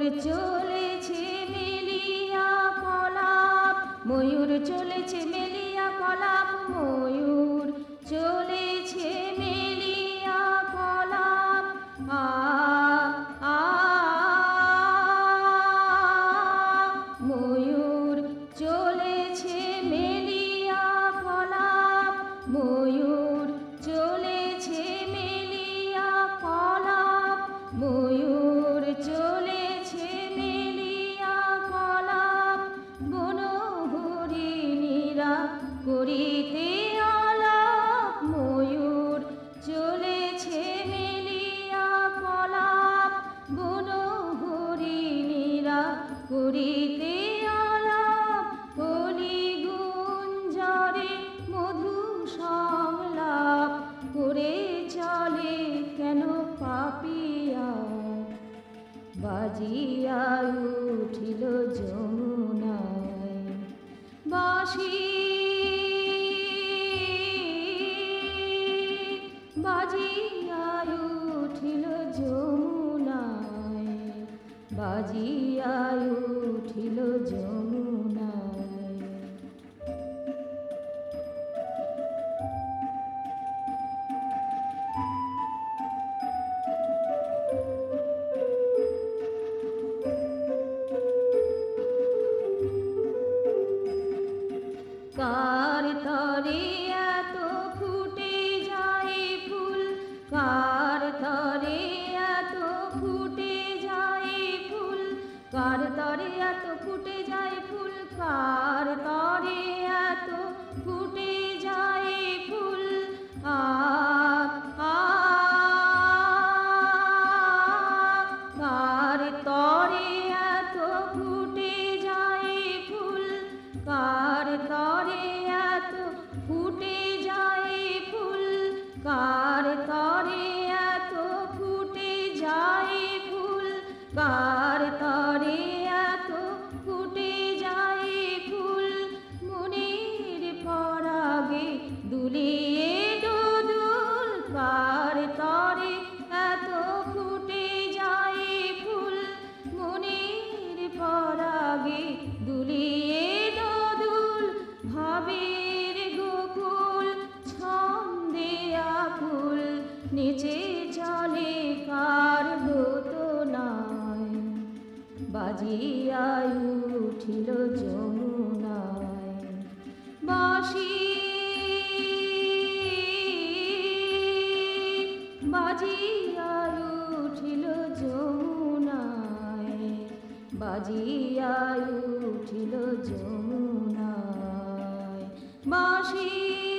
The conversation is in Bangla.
চলেছে মেলিয়া কলাপ, ময়ূর চলেছে মেলিয়া কলাপ, ময়ূর চলেছে মেলিয়া কলাপ। আ আ ময়ূর চলেছে মেলিয়া কলাপ, ময়ূর চলেছে মেলিয়া কলাপ, ময়ূর চলেছে মেলিয়া কলাপ। বনহরিণীরা করিতে আলাপ, ময়ূর চলেছে মেলিয়া কলাপ, বনহরিণীরা করিতে আলাপ। কলি গুঞ্জরে মধু সংলাপ, করে চলে কেন পাপিয়া, বাজিয়া উঠিল যমুনায় বাঁশি, বাজিয়া উঠিল যমুনায়, বাজিয়া উঠিল যমুনায়। কার তরে এত ফুটে যায় ফুল, কার তরে এত ফুটে যায় ফুল, কার তরে এত ফুটে যায় ফুল, কার তরে এত ফুটে যায় ফুল। আ আ কার তরে এত ফুটে যায় ফুল, কার তরে এত ফুটে যায় ফুল, কার তরে এত ফুটে যায় ফুল, কার তরে এত ফুটে যায় ফুল। মনের পরাগে দুলিয়ে দোদুল, কার তরে এত ফুটে যায় ফুল, মনের পরাগে দুলিয়ে দোদুল। ভাবের গোকুল ছন্দে আকুল, নিচে চলে কার দোতনায়, বাজিয়া উঠিল যমুনায় বাঁশি, বাজিয়া উঠিল যমুনায়, বাজিয়া উঠিল যমুনায় বাঁশি।